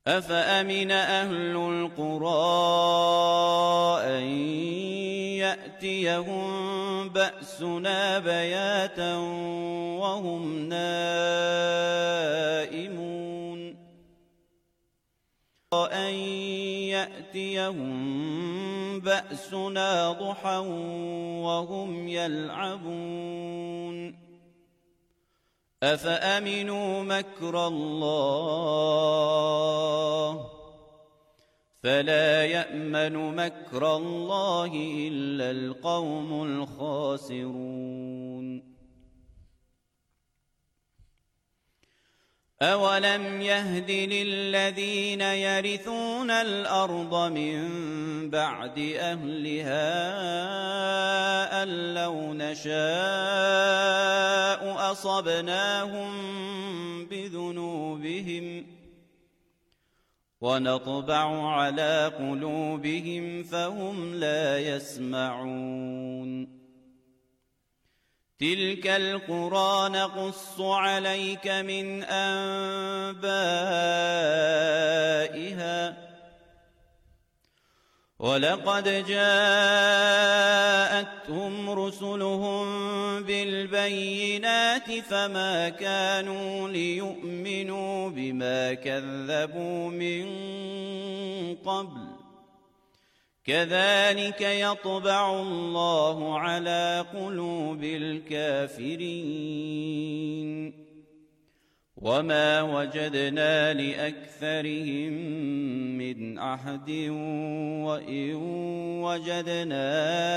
أفأمن أهل القرى أن يأتيهم بأسنا بياتا وهم نائمون أن يأتيهم بأسنا ضحى وهم يلعبون أفأمنوا مكر الله فلا يأمن مكر الله إلا القوم الخاسرون أولم يهد للذين يرثون الأرض من بعد أهلها أن لو نشاء أصبناهم بذنوبهم ونطبع على قلوبهم فهم لا يسمعون تلك القرى نقص عليك من أنبائها ولقد جاءتهم رسلهم بالبينات فما كانوا ليؤمنوا بما كذبوا من قبل كذلك يطبع الله على قلوب الكافرين وما وجدنا لأكثرهم من أحد وإن وجدنا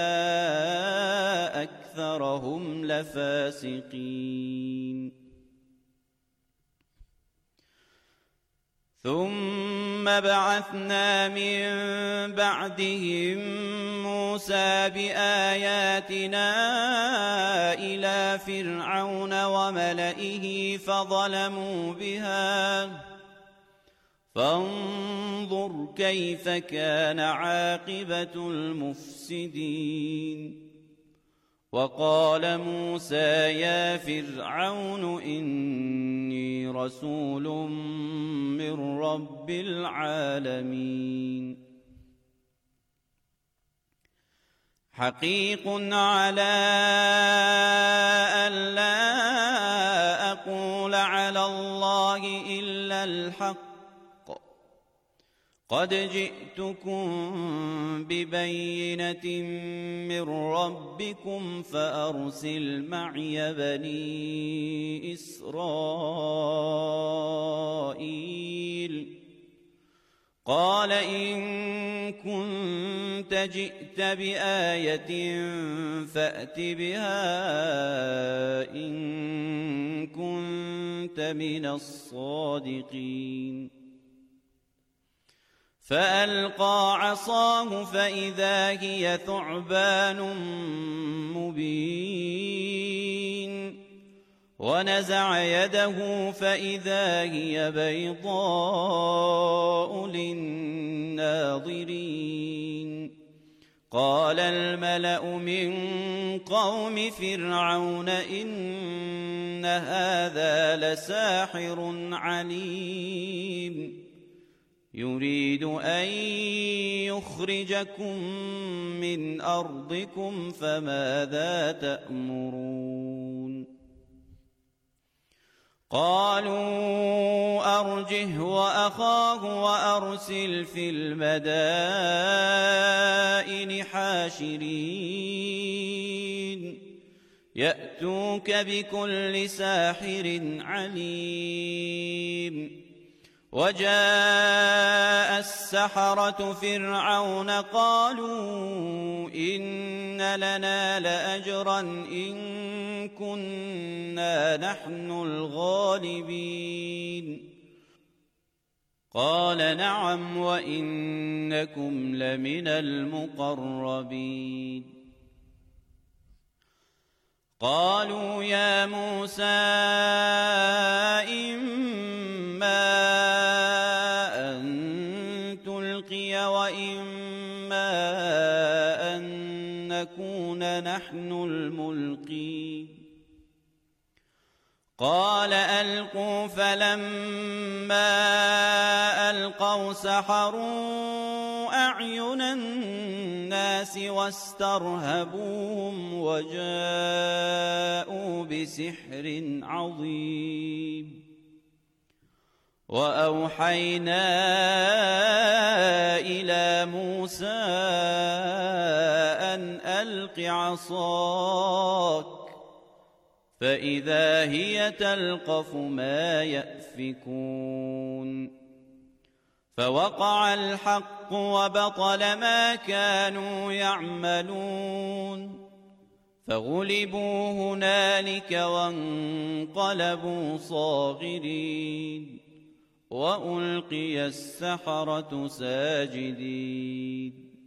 أكثرهم لفاسقين ثم بعثنا من بعدهم موسى بآياتنا إلى فرعون وملئه فظلموا بها فانظر كيف كان عاقبة المفسدين وقال موسى يا فرعون إني رسول من رب العالمين حقيق على ألا أقول على الله إلا الحق قد جئتكم ببينة من ربكم فأرسل معي بني إسرائيل قال إن كنت جئت بآية فأت بها إن كنت من الصادقين فألقى عصاه فإذا هي ثعبان مبين ونزع يده فإذا هي بيضاء للناظرين قال الملأ من قوم فرعون إن هذا لساحر عليم يريد أن يخرجكم من أرضكم فماذا تأمرون قالوا أرجه وأخاه وأرسل في المدائن حاشرين يأتوك بكل ساحر عليم وجاء السحرة فرعون قالوا إن لنا لأجرا إن كنا نحن الغالبين قال نعم وإنكم لمن المقربين قالوا يا موسى إما أن تلقي وإما أن نكون نحن الملقين قال ألقوا فلما ألقوا ألقوا سحروا أعين الناس واسترهبوهم وجاءوا بسحر عظيم وأوحينا إلى موسى أن ألق عصاك فإذا هي تلقف ما يأفكون فوقع الحق وبطل ما كانوا يعملون فغلبوا هنالك وانقلبوا صاغرين وألقي السحرة ساجدين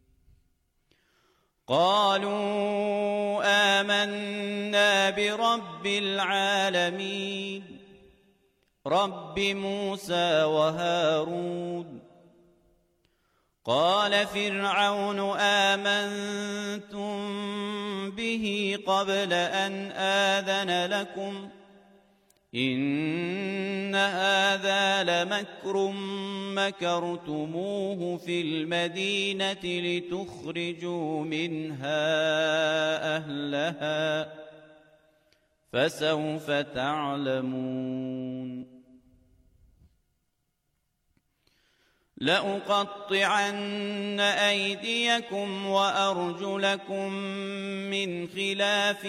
قالوا آمنا برب العالمين رب موسى وهارون قال فرعون آمنتم به قبل أن آذن لكم إن هذا لمكر مكرتموه في المدينة لتخرجوا منها أهلها فسوف تعلمون لأقطعن أيديكم وأرجلكم من خلاف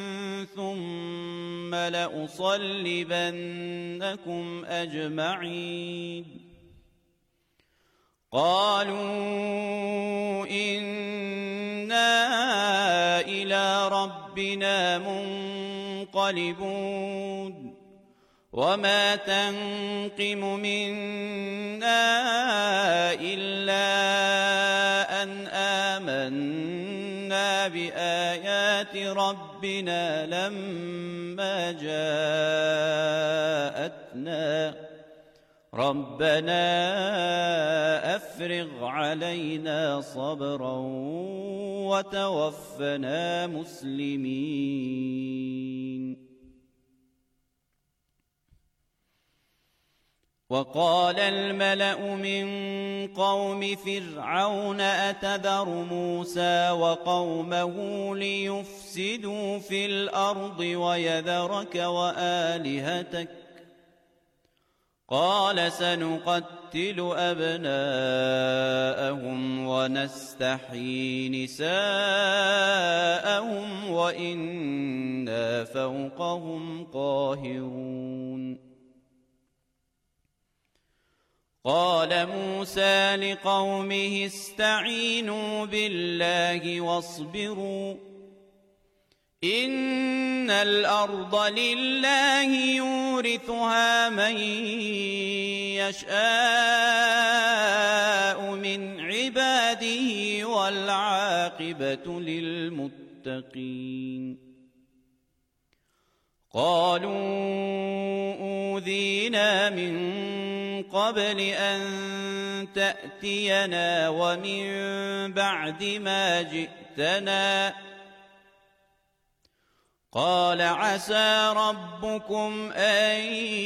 ثم لأصلبنكم أجمعين قالوا إنا إلى ربنا منقلبون وما تنقم منا إلا أن آمنا بآيات ربنا لما جاءتنا ربنا أفرغ علينا صبرا وتوفنا مسلمين وقال الملأ من قوم فرعون أتذر موسى وقومه ليفسدوا في الأرض ويذرك وآلهتك قال سنقتل أبناءهم ونستحيي نساءهم وإنا فوقهم قاهرون قال موسى لقومه استعينوا بالله واصبروا إن الأرض لله يورثها من يشاء من عباده والعاقبة للمتقين قالوا أوذينا من قبل أن تأتينا ومن بعد ما جئتنا قال عسى ربكم أن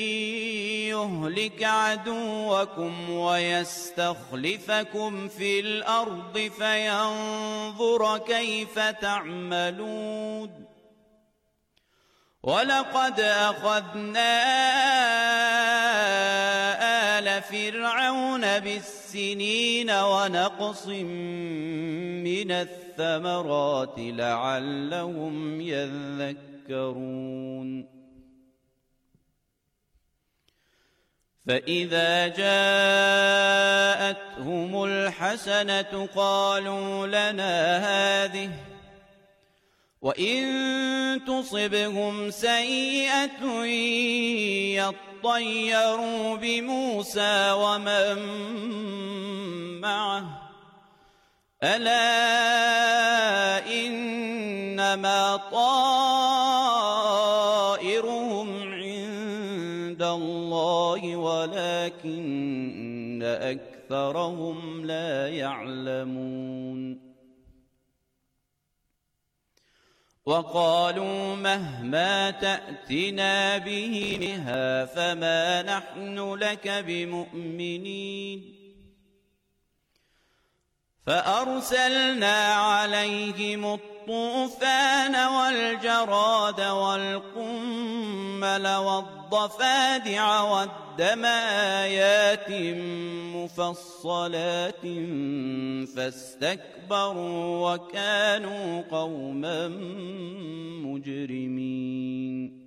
يهلك عدوكم ويستخلفكم في الأرض فينظر كيف تعملون ولقد أخذنا آل فرعون بالسنين ونقص من الثمرات لعلهم يذكرون فإذا جاءتهم الحسنة قالوا لنا هذه وإن تصبهم سيئة يطيروا بموسى ومن معه ألا إنما طائرهم عند الله ولكن أكثرهم لا يعلمون وقالوا مهما تأتنا به منها فما نحن لك بمؤمنين فأرسلنا عليهم الطوفان والجراد والقمل والضفادع والدم آيات مفصلات فاستكبروا وكانوا قوما مجرمين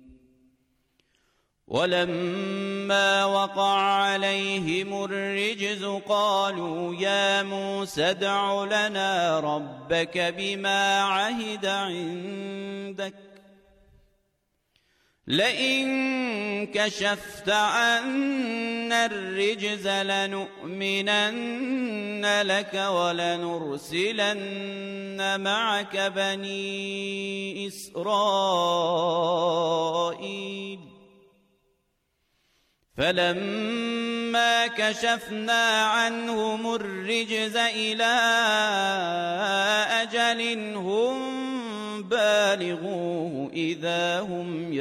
ولما وقع عليهم الرجز قالوا يا موسى ادع لنا ربك بما عهد عندك لئن كشفت عنا الرجز لنؤمنن لك ولنرسلن معك بني إسرائيل فلما كشفنا عنهم الرجز إلى أجل هم بالغوه إذا هم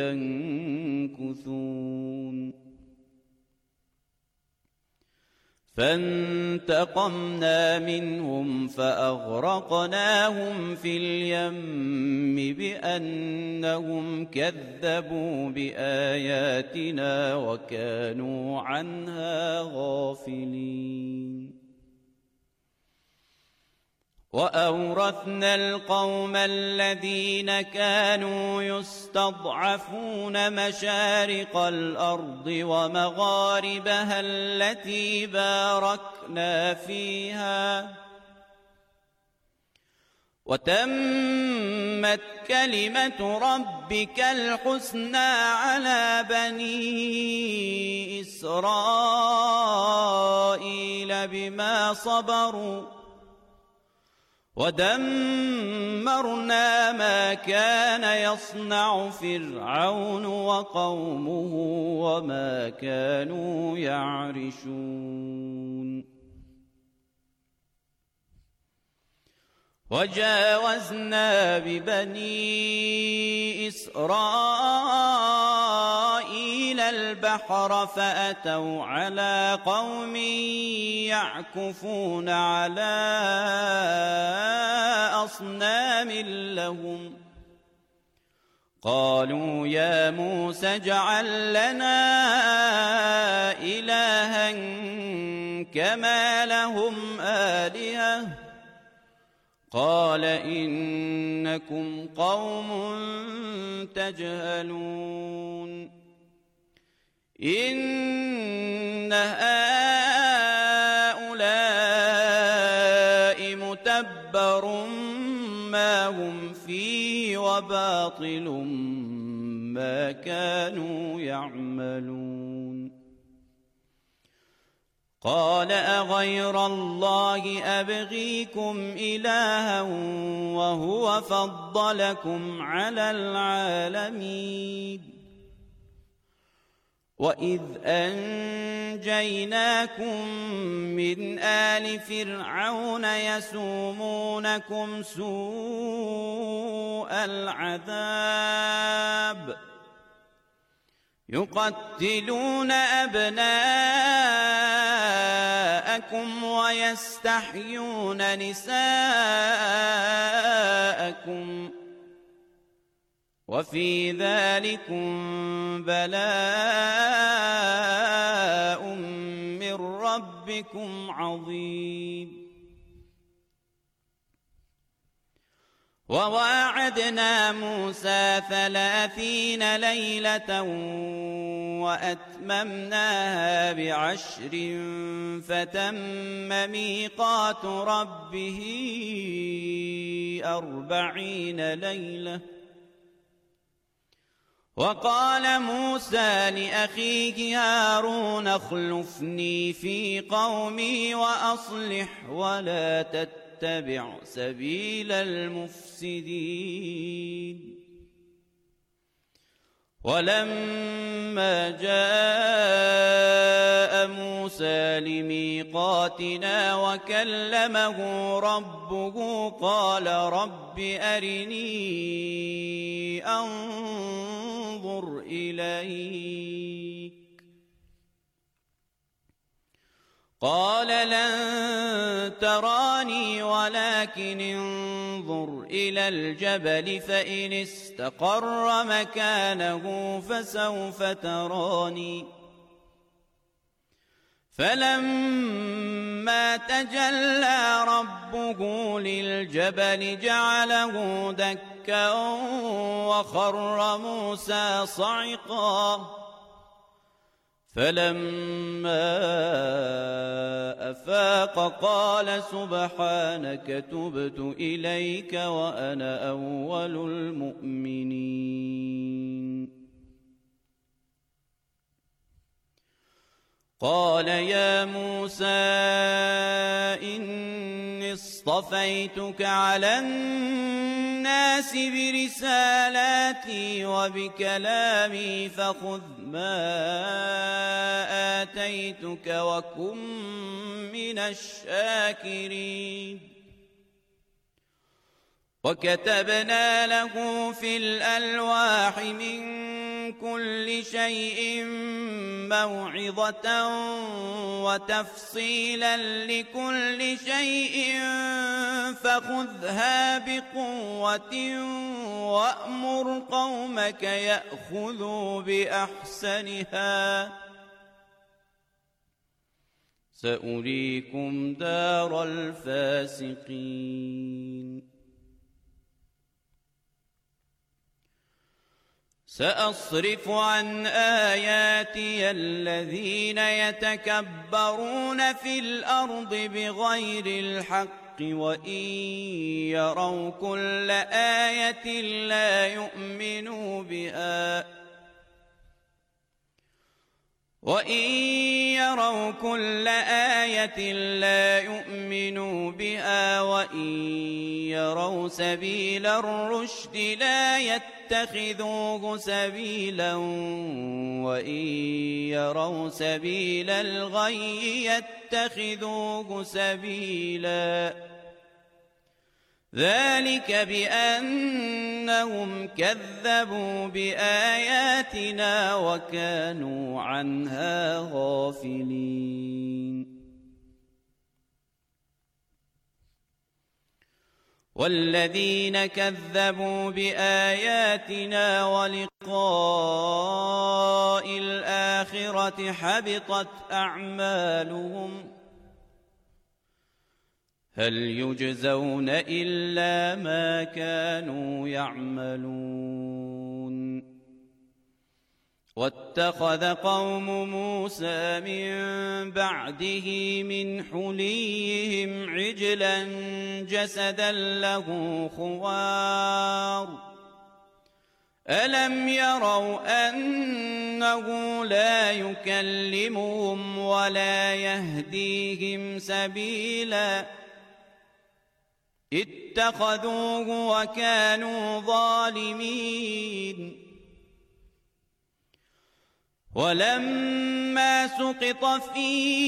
ينكثون فانتقمنا منهم فأغرقناهم في اليم بأنهم كذبوا بآياتنا وكانوا عنها غافلين وأورثنا القوم الذين كانوا يستضعفون مشارق الأرض ومغاربها التي باركنا فيها وتمت كلمة ربك الحسنى على بني إسرائيل بما صبروا ودمرنا ما كان يصنع فرعون وقومه وما كانوا يعرشون وجاوزنا ببني إسرائيل البحر فأتوا على قوم يعكفون على أصنام لهم قالوا يا موسى اجعل لنا إلها كما لهم آلهة قال إنكم قوم تجهلون إن هؤلاء متبر ما هم فيه وباطل ما كانوا يعملون قال أغير الله أبغيكم إلها وهو فضلكم على العالمين وإذ أنجيناكم من آل فرعون يسومونكم سوء العذاب يقتلون أبناءكم ويستحيون نساءكم وفي ذلكم بلاء من ربكم عظيم وواعدنا موسى 30 ليلة وأتممناها ب10 فتم ميقات ربه 40 ليلة وقال موسى لأخيه هارون اخلفني في قومي وأصلح ولا تتبع سبيل المفسدين ولما جاء موسى لميقاتنا وكلمه ربه قال رب أرني أنظر إليك قال لن تراني ولكن انظر إلى الجبل فإن استقر مكانه فسوف تراني فلما تجلى ربه للجبل جعله دكا وخر موسى صعقا فلما أفاق قال سبحانك تبت إليك وأنا أول المؤمنين قال يا موسى إني اصطفيتك على الناس برسالاتي وبكلامي فخذ ما آتيتك وكن من الشاكرين وكتبنا له في الألواح من كل شيء موعظة وتفصيلا لكل شيء فخذها بقوة وأمر قومك يأخذوا بأحسنها سأريكم دار الفاسقين سأصرف عن آياتي الذين يتكبرون في الأرض بغير الحق وإن يروا كل آية لا يؤمنوا بها وإن يروا سبيل الرشد لا يتخذوه سبيلا وإن يروا سبيل الغي يتخذوه سبيلا ذلك بأنهم كذبوا بآياتنا وكانوا عنها غافلين والذين كذبوا بآياتنا ولقاء الآخرة حبطت أعمالهم هل يجزون إلا ما كانوا يعملون واتخذ قوم موسى من بعده من حليهم عجلا جسدا له خوار ألم يروا أنه لا يكلمهم ولا يهديهم سبيلا اتخذوه وكانوا ظالمين ولما سقط في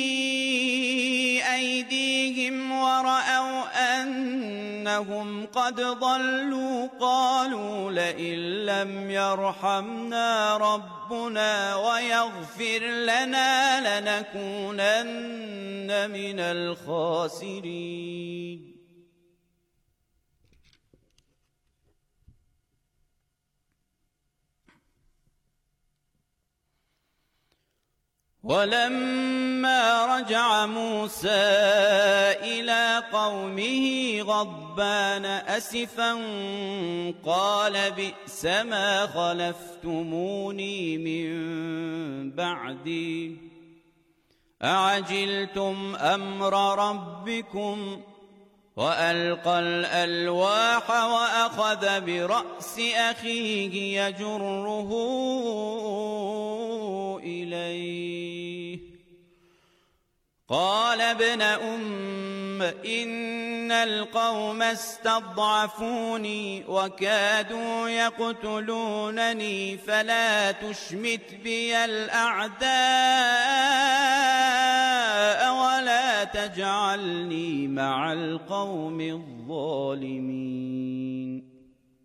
أيديهم ورأوا أنهم قد ضلوا قالوا لئن لم يرحمنا ربنا ويغفر لنا لنكونن من الخاسرين ولما رجع موسى إلى قومه غضبان أسفا قال بئس ما خلفتموني من بعدي أعجلتم أمر ربكم وألقى الألواح وأخذ برأس أخيه يجره إليه قال ابن أم إن القوم استضعفوني وكادوا يقتلونني فلا تشمت بي الأعداء تجعلني مع القوم الظالمين.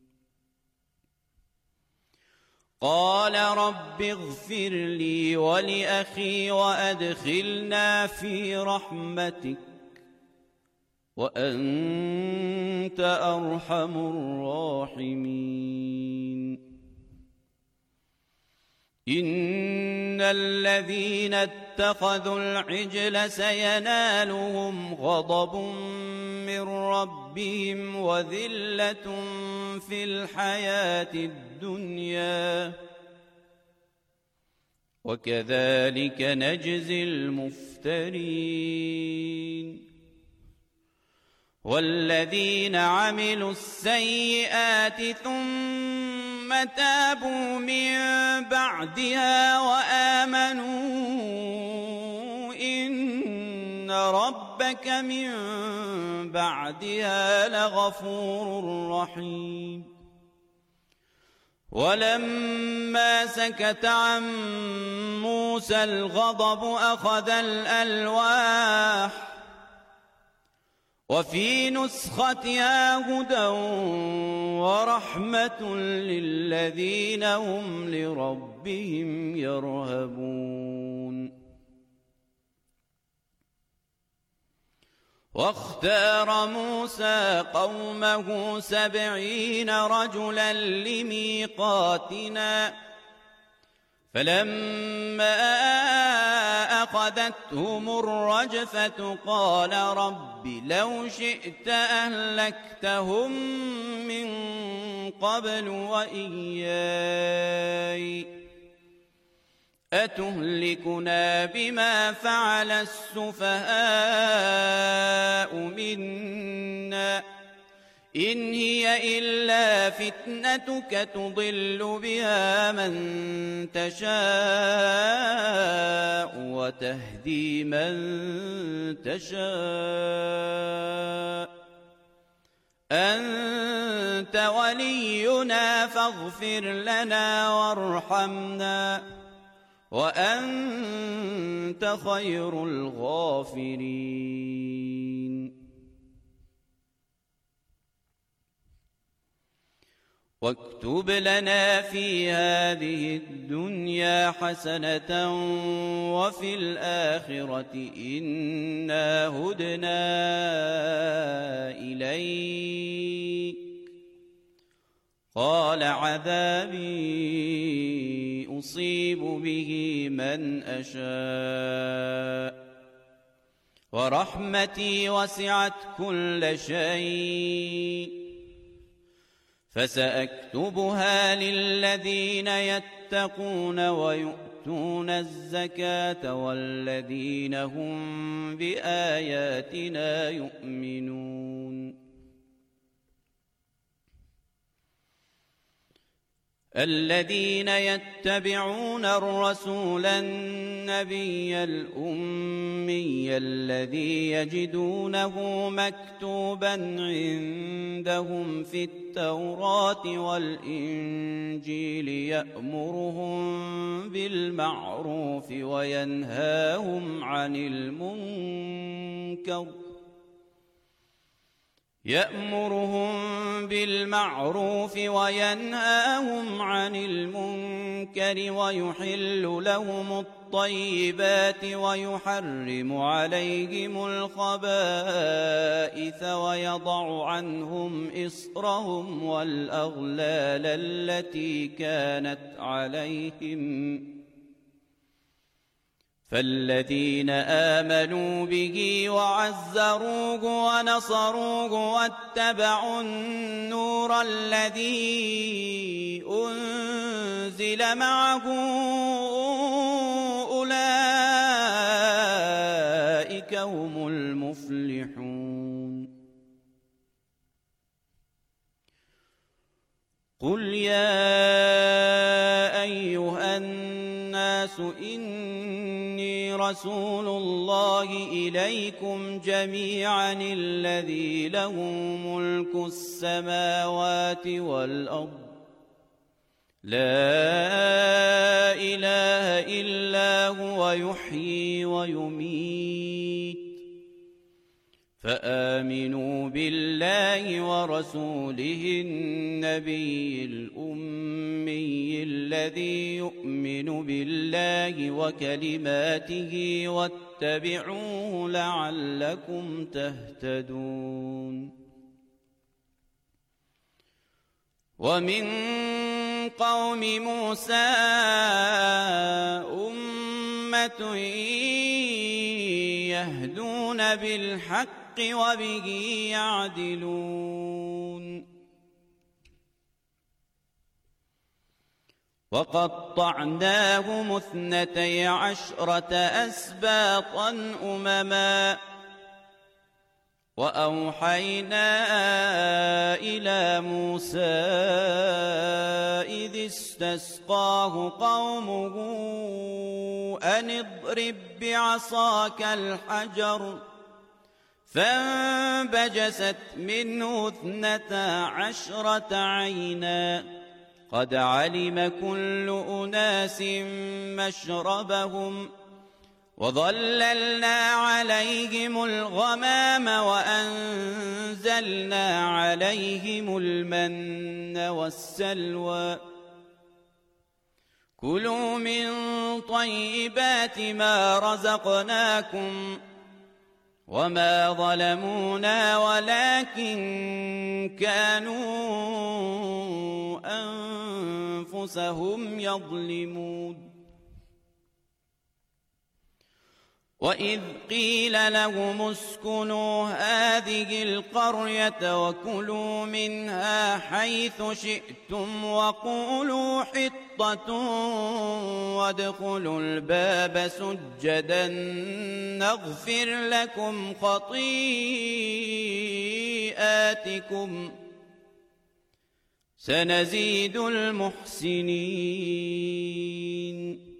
قال رب اغفر لي ولأخي وأدخلنا في رحمتك وأنت أرحم الراحمين. إن الذين اتخذوا العجل سينالهم غضب من ربهم وذلة في الحياة الدنيا وكذلك نجزي المفترين. والذين عملوا السيئات ثم تابوا من بعدها وآمنوا إن ربك من بعدها لغفور رحيم. ولما سكت عن موسى الغضب أخذ الألواح وفي نسختها هدى ورحمة للذين هم لربهم يرهبون. واختار موسى قومه 70 رجلا لميقاتنا فلما أخذتهم الرجفة قال رب لو شئت أهلكتهم من قبل وإياي أتهلكنا بما فعل السفهاء منا إن هي إلا فتنتك تضل بها من تشاء وتهدي من تشاء أنت ولينا فاغفر لنا وارحمنا وأنت خير الغافرين. واكتب لنا في هذه الدنيا حسنة وفي الآخرة إنا هدنا إليك قال عذابي أصيب به من أشاء ورحمتي وسعت كل شيء فسأكتبها للذين يتقون ويؤتون الزكاة والذين هم بآياتنا يؤمنون. الذين يتبعون الرسول النبي الأمي الذي يجدونه مكتوبا عندهم في التوراة والإنجيل يأمرهم بالمعروف وينهاهم عن المنكر ويحل لهم الطيبات ويحرم عليهم الخبائث ويضع عنهم إصرهم والأغلال التي كانت عليهم فالذين آمنوا به وعزروه ونصروه واتبعوا النور الذي أنزل معه أولئك هم المفلحون. قل يا أيها الناس إني رسول الله إليكم جميعا الذي له ملك السماوات والأرض لا إله إلا هو يحيي ويميت فآمنوا بالله ورسوله النبي الأمي الذي يؤمن بالله وكلماته واتبعوه لعلكم تهتدون ومن قوم موسى أمة يهدون بالحق وبه يعدلون وقطعناهم 12 أسباطا أمما وأوحينا إلى موسى إذ استسقاه قومه أن اضرب بعصاك الحجر فانبجست منه 12 عينا قد علم كل أناس مشربهم وظللنا عليهم الغمام وأنزلنا عليهم المن والسلوى كلوا من طيبات ما رزقناكم وما ظلمونا ولكن كانوا أنفسهم يظلمون وإذ قيل لهم اسكنوا هذه القرية وكلوا منها حيث شئتم وقولوا حطة وادخلوا الباب سجدا نغفر لكم خطيئاتكم سنزيد المحسنين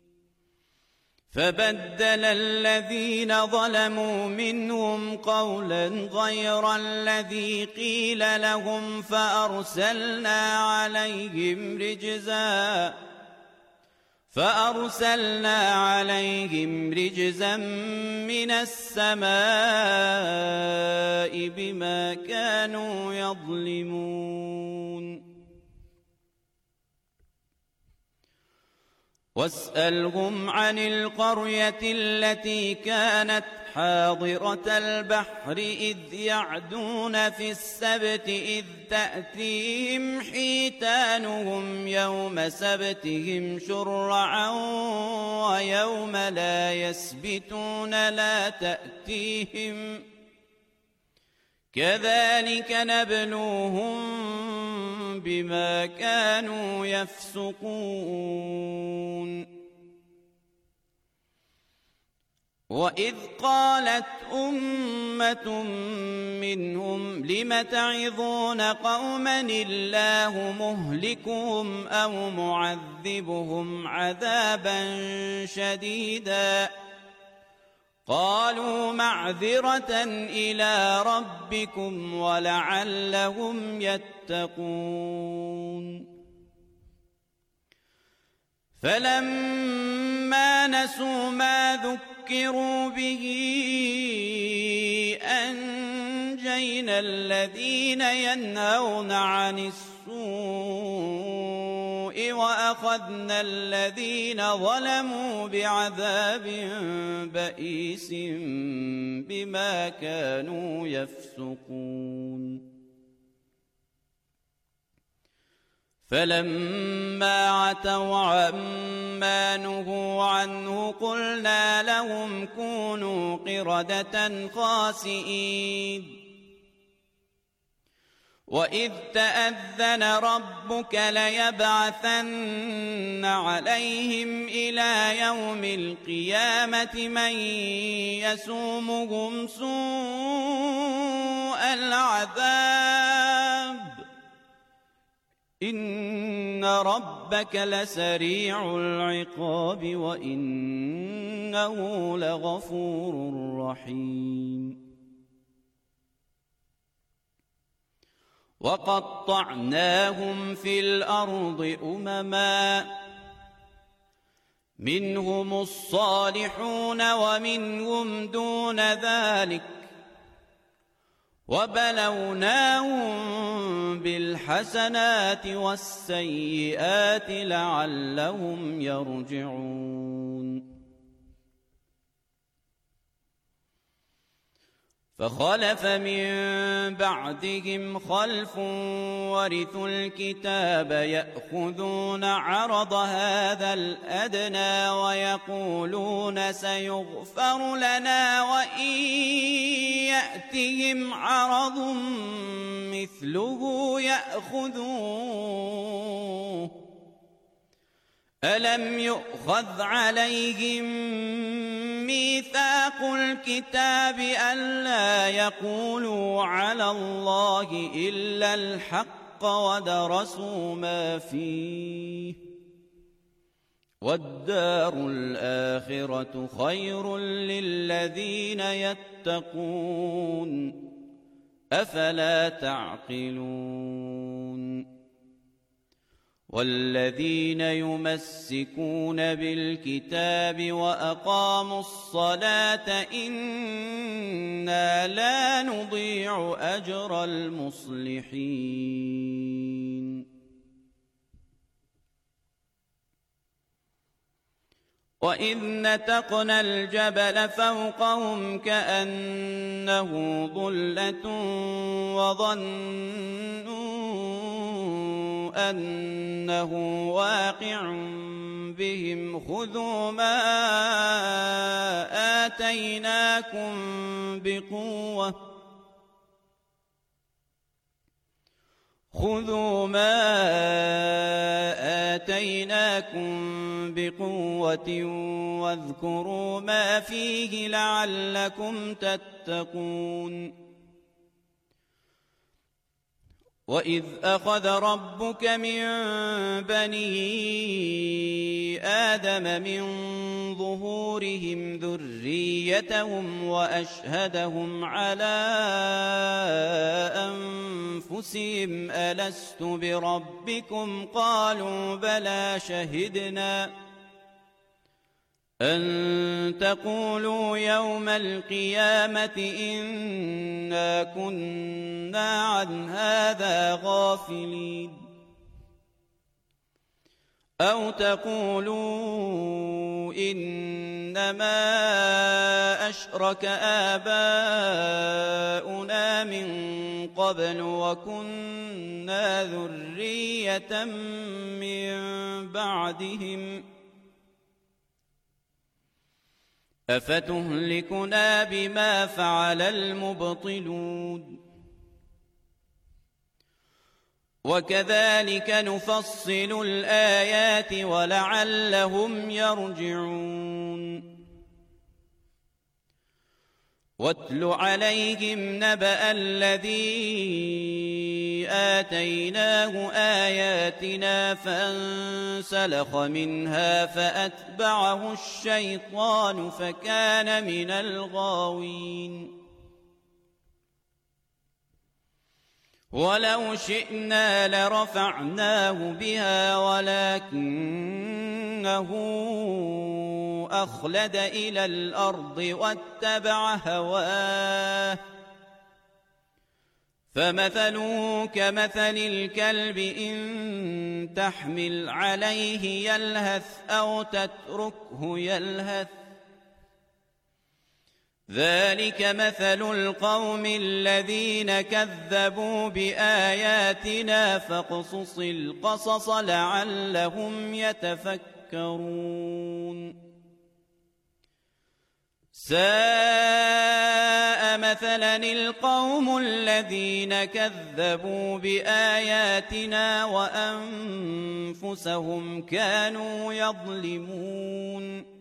فبدل الذين ظلموا منهم قولا غير الذي قيل لهم فأرسلنا عليهم رجزا من السماء بما كانوا يظلمون واسألهم عن القرية التي كانت حاضرة البحر إذ يعدون في السبت إذ تأتيهم حيتانهم يوم سبتهم شرعا ويوم لا يسبتون لا تأتيهم كذلك نبلوهم بما كانوا يفسقون وإذ قالت أمة منهم لم تعظون قوما الله مهلكهم أو معذبهم عذابا شديدا قالوا معذرة إلى ربكم ولعلهم يتقون فلما نسوا ما ذكروا به أنجينا الذين ينهون عن السوء وأخذنا الذين ظلموا بعذاب بئيس بما كانوا يفسقون فلما عتوا عما نهوا عنه قلنا لهم كونوا قردة خاسئين وإذ تأذن ربك ليبعثن عليهم إلى يوم القيامة من يسومهم سوء العذاب إن ربك لسريع العقاب وإنه لغفور رحيم وقطعناهم في الأرض أمما منهم الصالحون ومنهم دون ذلك وبلوناهم بالحسنات والسيئات لعلهم يرجعون فخلف من بعدهم خلف ورثوا الكتاب يأخذون عرض هذا الأدنى ويقولون سيغفر لنا وإن يأتهم عرض مثله يأخذوه ألم يؤخذ عليهم ميثاق الكتاب ألا يقولوا على الله إلا الحق ودرسوا ما فيه والدار الآخرة خير للذين يتقون أفلا تعقلون والذين يمسكون بالكتاب وأقاموا الصلاة إنا لا نضيع أجر المصلحين وإذ نتقنا الجبل فوقهم كأنه ظلة وظنوا أنه واقع بهم خذوا ما آتيناكم بقوة واذكروا ما فيه لعلكم تتقون وإذ أخذ ربك من بني آدم من ظهورهم ذريتهم وأشهدهم على أنفسهم ألست بربكم قالوا بلى شهدنا أن تقولوا يوم القيامة إنا كنا عن هذا غافلين أو تقولوا إنما أشرك آباؤنا من قبل وكنا ذرية من بعدهم أفتهلكنا بما فعل المبطلون وكذلك نفصل الآيات ولعلهم يرجعون واتل عليهم نبأ الذي آتيناه آياتنا فانسلخ منها فأتبعه الشيطان فكان من الغاوين ولو شئنا لرفعناه بها ولكنه أخلد إلى الأرض واتبع هواه فمثله كمثل الكلب إن تحمل عليه يلهث أو تتركه يلهث ذلك مثل القوم الذين كذبوا بآياتنا فاقصص القصص لعلهم يتفكرون ساء مثلا القوم الذين كذبوا بآياتنا وأنفسهم كانوا يظلمون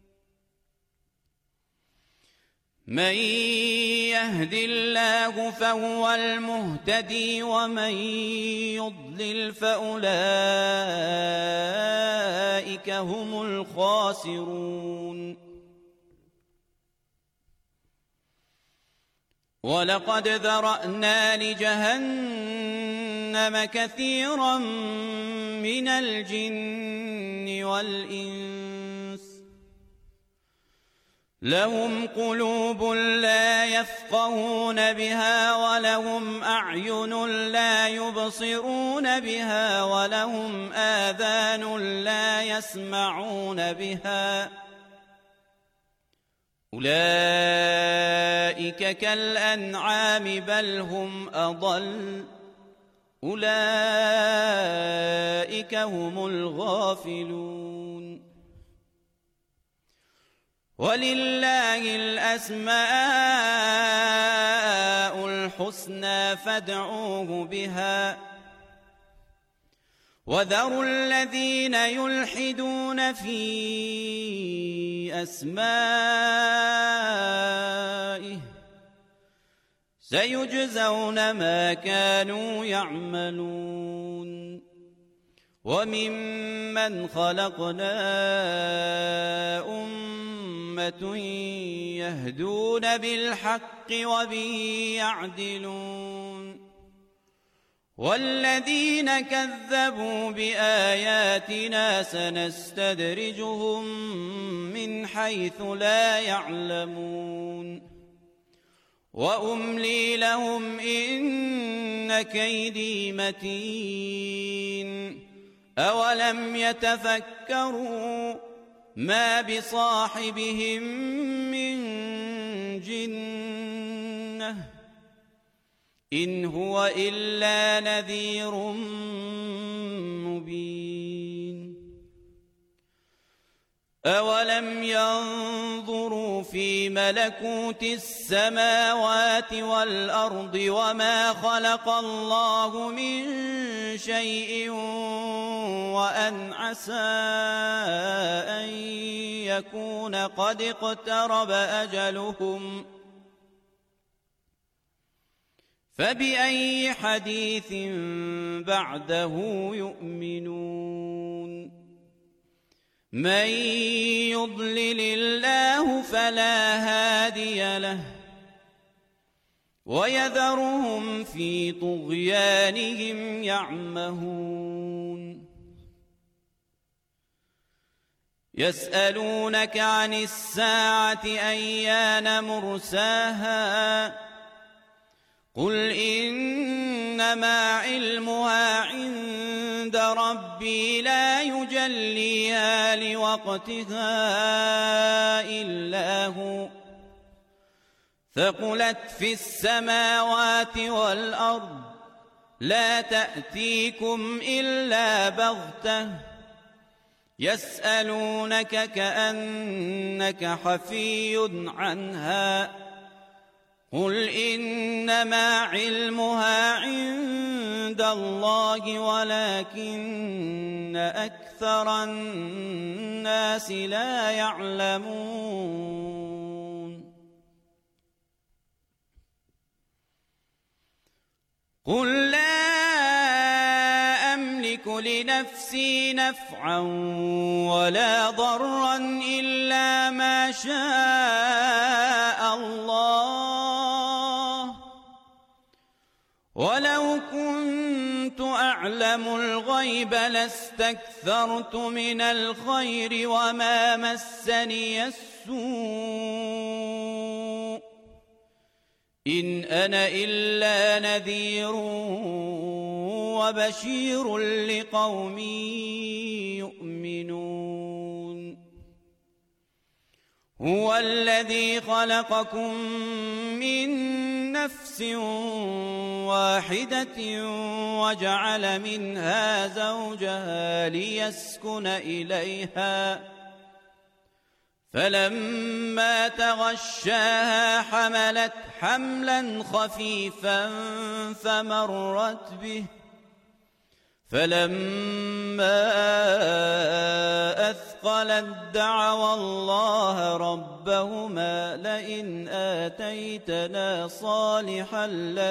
من يهد الله فهو المهتدي ومن يضلل فأولئك هم الخاسرون ولقد ذرأنا لجهنم كثيرا من الجن والإنس لهم قلوب لا يفقهون بها ولهم أعين لا يبصرون بها ولهم آذان لا يسمعون بها أولئك كالأنعام بل هم أضل أولئك هم الغافلون ولله الأسماء الحسنى فادعوه بها وذروا الذين يلحدون في أسمائه سيجزون ما كانوا يعملون وممن خلقنا أمة يهدون بالحق وبه يعدلون والذين كذبوا بآياتنا سنستدرجهم من حيث لا يعلمون وأملي لهم إن كيدي متين أولم يتفكروا ما بصاحبهم من جنة إن هو إلا نذير مبين أولم ينظروا في ملكوت السماوات والأرض وما خلق الله من شيء وأن عسى أن يكون قد اقترب أجلهم فبأي حديث بعده يؤمنون من يضلل الله فلا هادي له ويذرهم في طغيانهم يعمهون يسألونك عن الساعة أيان مرساها قل إنما علمها عند ربي لا يجليها لوقتها إلا هو ثقلت في السماوات والأرض لا تأتيكم إلا بغتة يسألونك كأنك حفي عنها قل إنما علمها عند الله ولكن أكثر الناس لا يعلمون قل لا أملك لنفسي نفعا ولا ضرا إلا ما شاء الله ولو كنت أعلم الغيب لاستكثرت من الخير وما مسني السوء إن أنا إلا نذير وبشير لقوم يؤمنون هو الذي خلقكم من نفس واحدة وجعل منها زوجها ليسكن إليها فلما تغشاها حملت حملا خفيفا فمرت به فلما أثقلت دعوا الله ربهما لئن آتيتنا صالحا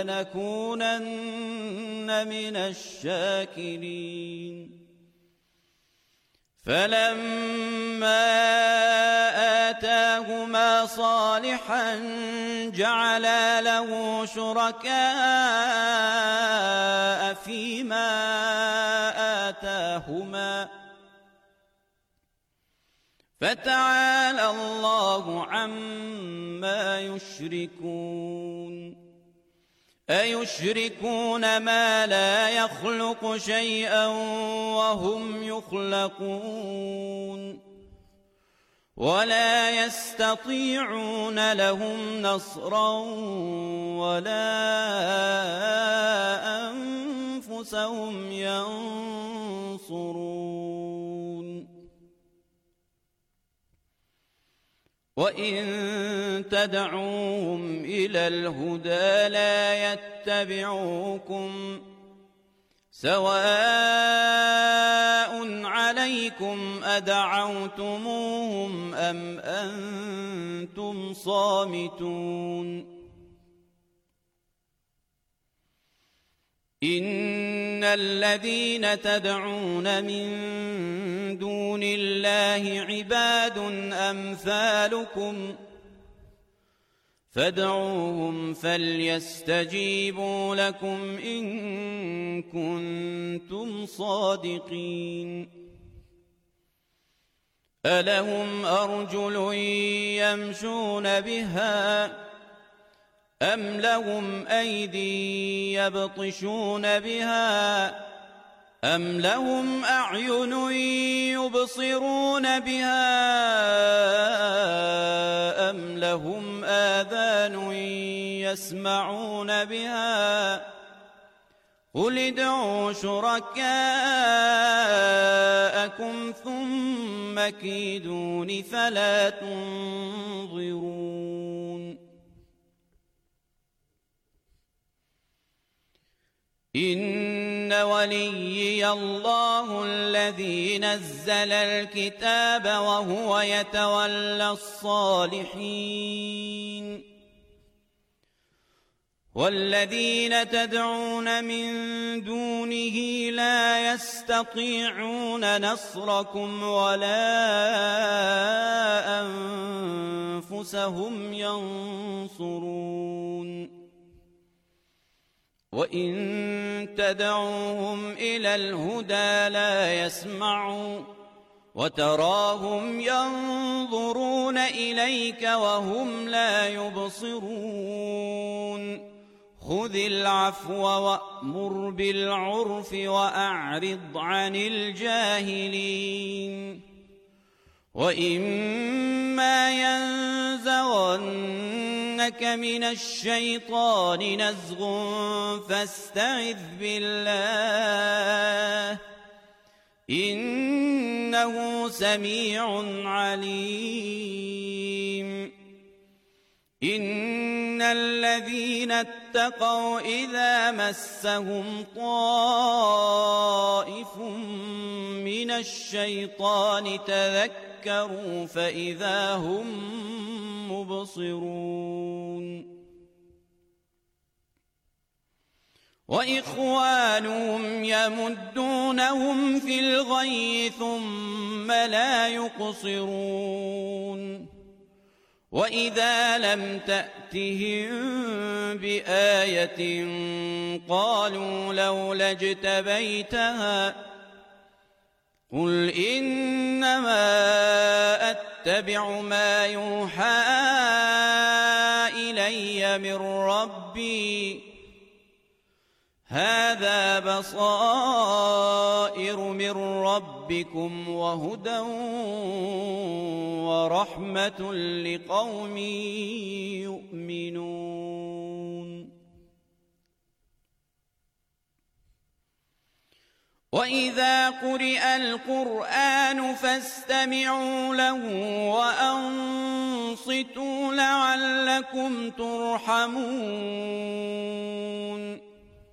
لنكونن من الشاكرين فلما آتاهما صالحا جعلا له شركاء فيما آتاهما فتعالى الله عما يشركون أيشركون ما لا يخلق شيئا وهم يخلقون ولا يستطيعون لهم نصرا ولا أنفسهم ينصرون وإن تدعوهم إلى الهدى لا يتبعوكم سواء عليكم أدعوتموهم أم أنتم صامتون إن الذين تدعون من دون الله عباد أمثالكم فادعوهم فليستجيبوا لكم إن كنتم صادقين ألهم أرجل يمشون بها أم لهم أيدي يبطشون بها أم لهم أعين يبصرون بها أم لهم آذان يسمعون بها قل ادعوا شركاءكم ثم كيدون فلا تنظرون إن وليي الله الذي نزل الكتاب وهو يتولى الصالحين والذين تدعون من دونه لا يستطيعون نصركم ولا أنفسهم ينصرون وإن تدعوهم إلى الهدى لا يسمعوا وتراهم ينظرون إليك وهم لا يبصرون خذ العفو وأمر بالعرف وأعرض عن الجاهلين وإما ينزغنك من الشيطان نزغ فاستعذ بالله إنه سميع عليم إن الذين اتقوا إذا مسهم طائف من الشيطان تذكروا فإذا هم مبصرون وإخوانهم يمدونهم في الغي ثم لا يقصرون وإذا لم تأتهم بآية قالوا لولا اجتبيتها قل إنما أتبع ما يوحى إلي من ربي هذا بصائر من ربكم وهدى ورحمة لقوم يؤمنون وإذا قرئ القرآن فاستمعوا له وأنصتوا لعلكم ترحمون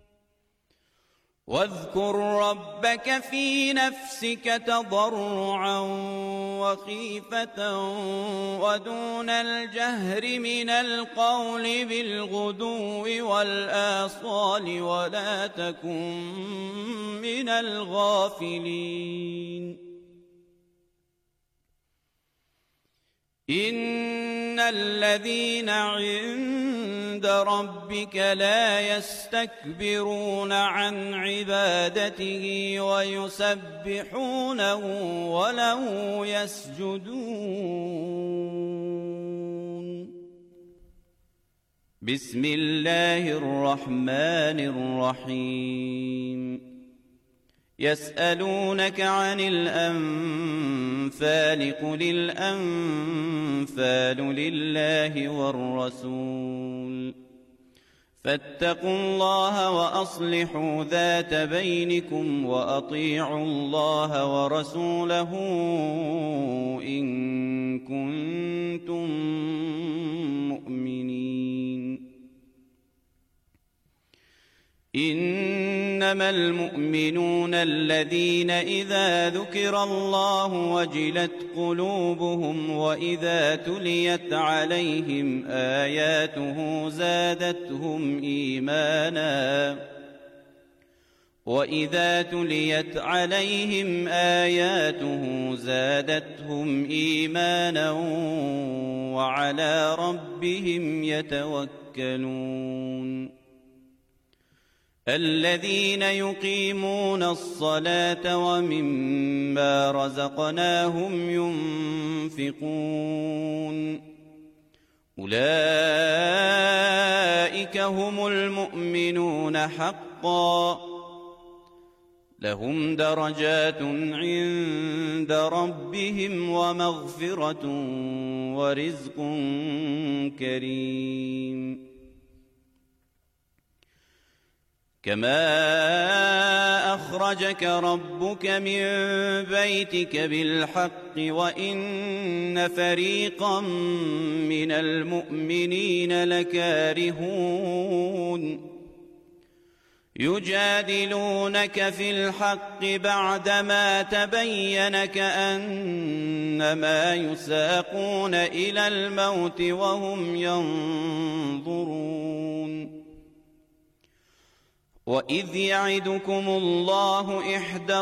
واذكر ربك في نفسك تضرعا وخيفة ودون الجهر من القول بالغدو والآصال ولا تكن من الغافلين إن الذين عند ربك لا يستكبرون عن عبادته ويسبحونه وله يسجدون. بسم الله الرحمن الرحيم. يسألونك عن الأنفال قل الأنفال لله والرسول فاتقوا الله وأصلحوا ذات بينكم وأطيعوا الله ورسوله إن كنتم مؤمنين. إنما المؤمنون الذين إذا ذكر الله وجلت قلوبهم وإذا تليت عليهم آياته زادتهم إيمانا وعلى ربهم يتوكلون. الذين يقيمون الصلاة ومما رزقناهم ينفقون أولئك هم المؤمنون حقا لهم درجات عند ربهم ومغفرة ورزق كريم. كما أخرجك ربك من بيتك بالحق وإن فريقا من المؤمنين لكارهون يجادلونك في الحق بعدما تبين كأنما يساقون إلى الموت وهم ينظرون. وإذ يعدكم الله إحدى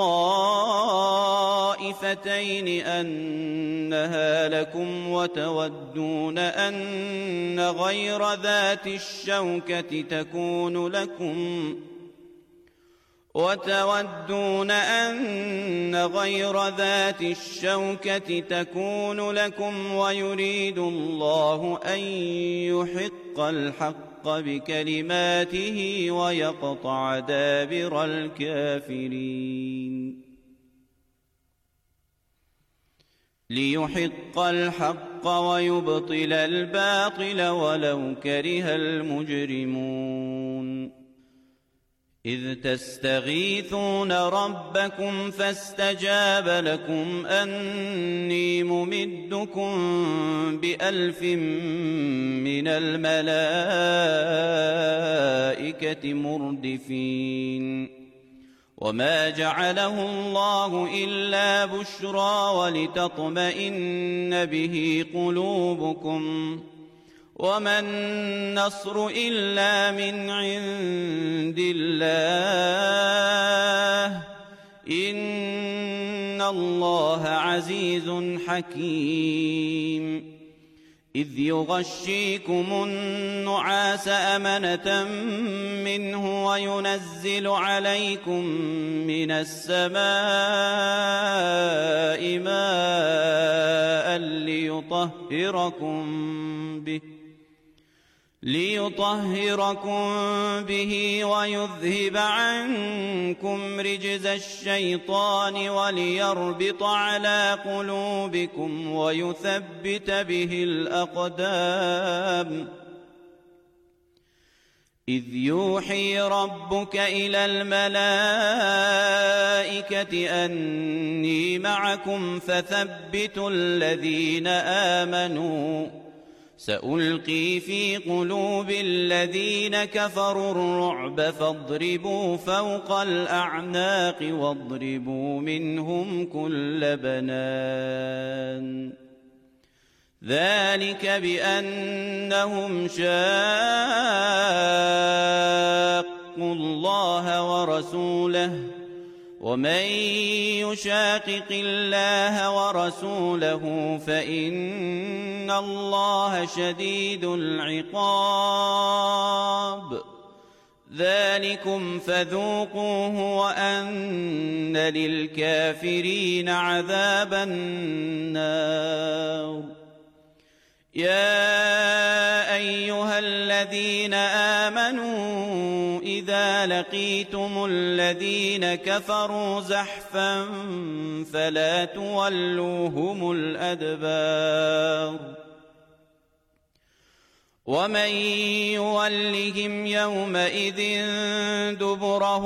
الطائفتين أنها لكم وتودون أن غير ذات الشوكة تكون لكم ويريد الله أن يحق الحق بكلماته ويقطع دابر الكافرين. ليحق الحق ويبطل الباطل ولو كره المجرمون. إذ تستغيثون ربكم فاستجاب لكم أني ممدكم ب1000 من الملائكة مردفين. وما جعله الله إلا بشرى ولتطمئن به قلوبكم وما النصر إلا من عند الله إن الله عزيز حكيم. إذ يغشيكم النعاس أمنة منه وينزل عليكم من السماء ماء ليطهركم به ويذهب عنكم رجز الشيطان وليربط على قلوبكم ويثبت به الأقدام. إذ يوحي ربك إلى الملائكة أني معكم فثبتوا الذين آمنوا سألقي في قلوب الذين كفروا الرعب فاضربوا فوق الأعناق واضربوا منهم كل بنان. ذلك بأنهم شاقوا الله ورسوله ومن يشاقق الله ورسوله فإن الله شديد العقاب ذلكم فذوقوه وأن للكافرين عذاب النار يا أيها الذين آمنوا إذا لقيتم الذين كفروا زحفا فلا تولوهم الأدبار ومن يولهم يومئذ دبره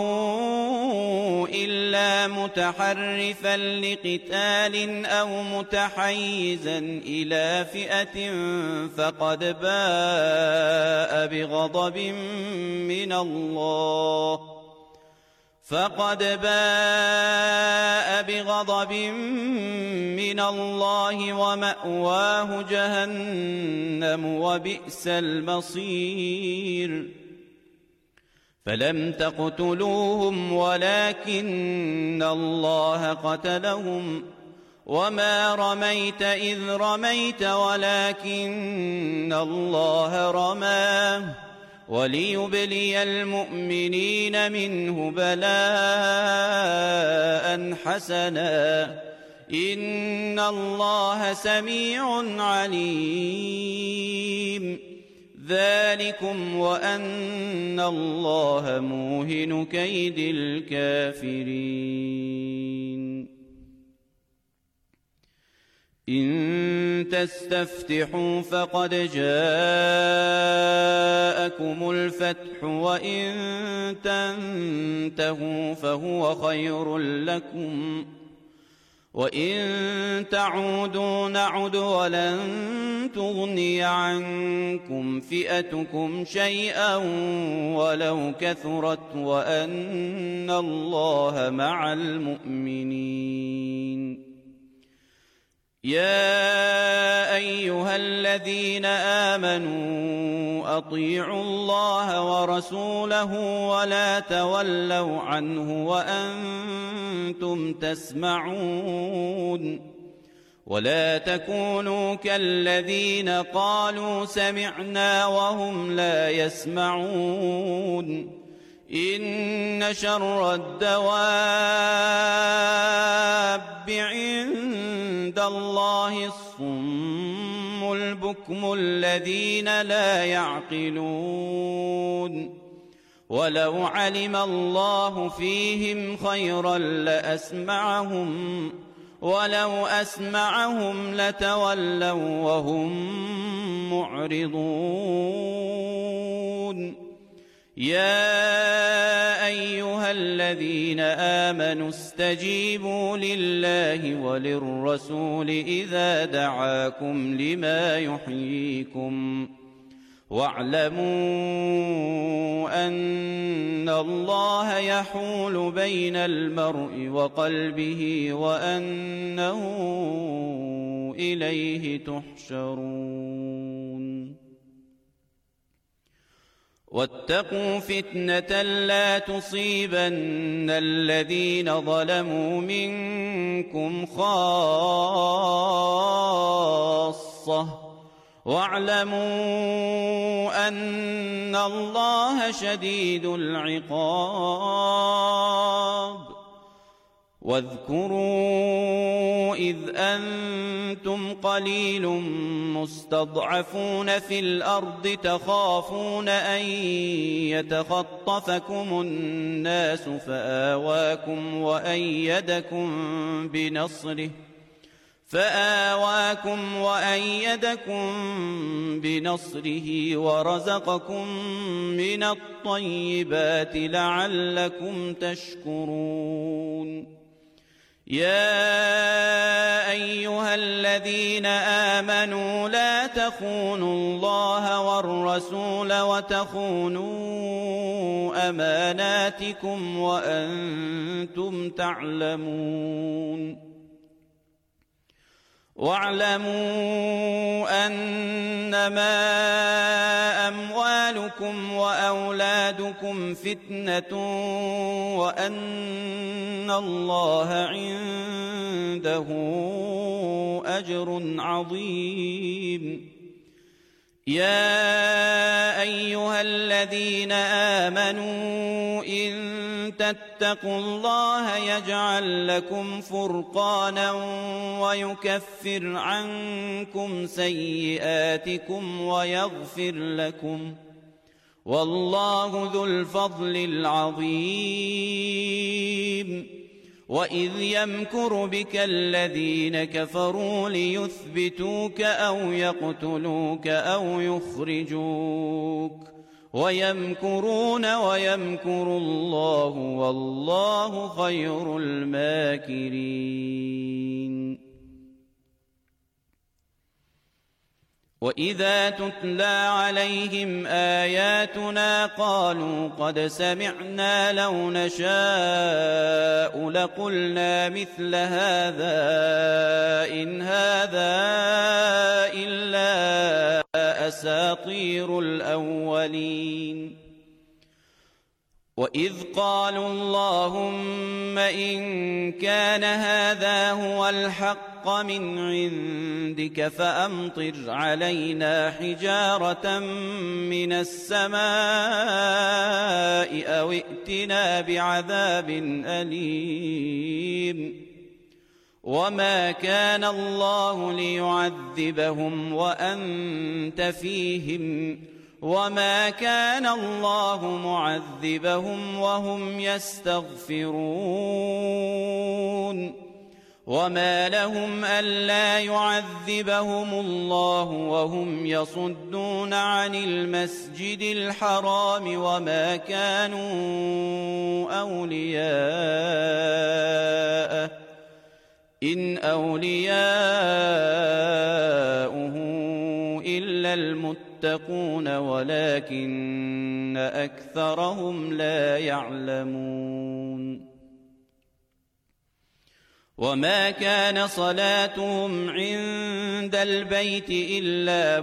إلا متحرفا لقتال أو متحيزا إلى فئة فقد باء بغضب من الله ومأواه جهنم وبئس المصير فلم تقتلوهم ولكن الله قتلهم وما رميت إذ رميت ولكن الله رماه وليبلي المؤمنين منه بلاء حسنا إن الله سميع عليم ذلكم وأن الله موهن كيد الكافرين إن تستفتحوا فقد جاءكم الفتح وإن تنتهوا فهو خير لكم وإن تعودوا نعد ولن تغني عنكم فئتكم شيئا ولو كثرت وأن الله مع المؤمنين يا أيها الذين آمنوا أطيعوا الله ورسوله ولا تولوا عنه وأنتم تسمعون ولا تكونوا كالذين قالوا سمعنا وهم لا يسمعون إن شر الدواب عند الله الصم البكم الذين لا يعقلون ولو علم الله فيهم خيرا لأسمعهم ولو أسمعهم لتولوا وهم معرضون يا أيها الذين آمنوا استجيبوا لله وللرسول إذا دعاكم لما يحييكم واعلموا أن الله يحول بين المرء وقلبه وأنه إليه تحشرون واتقوا فتنة لا تصيبن الذين ظلموا منكم خاصة واعلموا أن الله شديد العقاب واذكروا إذ أنتم قليل مستضعفون في الأرض تخافون أن يتخطفكم الناس فآواكم وأيدكم بنصره ورزقكم من الطيبات لعلكم تشكرون يا أيها الذين آمنوا لا تخونوا الله والرسول وتخونوا أماناتكم وأنتم تعلمون واعلموا أنما أموالكم وأولادكم فتنة وأن الله عنده أجر عظيم. يا أيها الذين آمنوا إن تتقوا الله يجعل لكم فرقانا ويكفر عنكم سيئاتكم ويغفر لكم، والله ذو الفضل العظيم. وإذ يمكر بك الذين كفروا ليثبتوك أو يقتلوك أو يخرجوك ويمكرون ويمكر الله والله خير الماكرين. وإذا تتلى عليهم آياتنا قالوا قد سمعنا لو نشاء لقلنا مثل هذا إن هذا إلا أساطير الأولين. وإذ قالوا اللهم إن كان هذا هو الحق من عندك فأمطر علينا حجارة من السماء أو ائتنا بعذاب أليم. وما كان الله ليعذبهم وأنت فيهم وما كان الله معذبهم وهم يستغفرون. وما لهم ألا يعذبهم الله وهم يصدون عن المسجد الحرام وما كانوا أولياءه إن أولياؤه إلا المتقون ولكن أكثرهم لا يعلمون. وما كان صلاتهم عند البيت إلا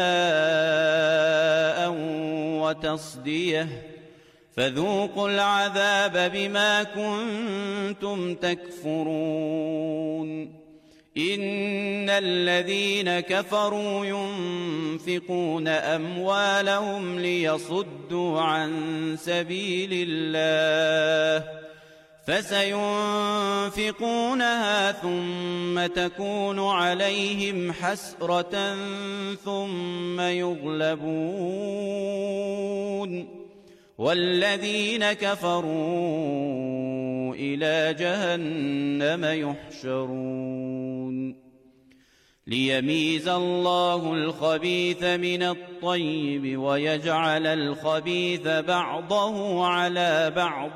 مكاء وتصدية فذوقوا العذاب بما كنتم تكفرون. إن الذين كفروا ينفقون أموالهم ليصدوا عن سبيل الله فسينفقونها ثم تكون عليهم حسرة ثم يغلبون والذين كفروا إلى جهنم يحشرون. ليميز الله الخبيث من الطيب ويجعل الخبيث بعضه على بعض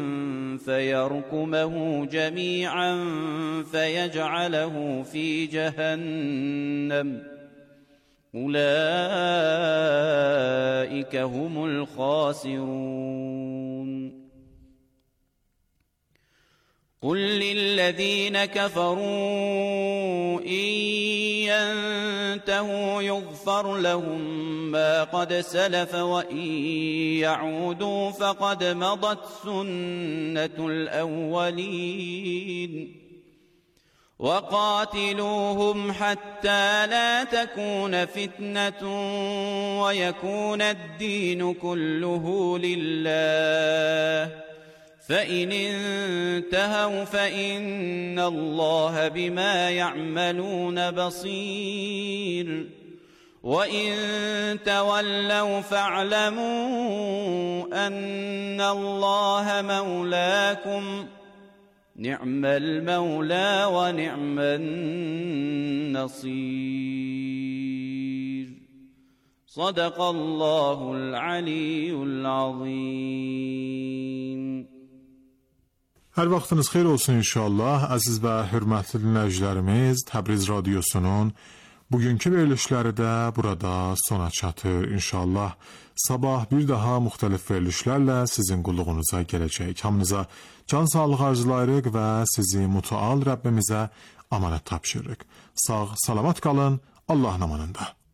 فيركمه جميعا فيجعله في جهنم أولئك هم الخاسرون. قل للذين كفروا إن ينتهوا يغفر لهم ما قد سلف وإن يعودوا فقد مضت سنة الأولين. وقاتلوهم حتى لا تكون فتنة ويكون الدين كله لله فإن انتهوا فإن الله بما يعملون بصير. وإن تولوا فاعلموا أن الله مولاكم نعم المولى ونعم النصير. صدق الله العلي العظيم. Hər vaxtınız xeyir olsun inşallah. Əziz və hörmətli dinləyicilərimiz, Təbriz Radiosunun bugünkü verilişləri də burada sona çatır. İnşallah sabah bir daha müxtəlif verilişlərlə sizin qulluğunuza gələcək. Hamınıza can sağlığı arzulayırıq və sizi mütəal Rəbbimizə amanət tapşırırıq. Sağ, salamat qalın, Allahın amanında.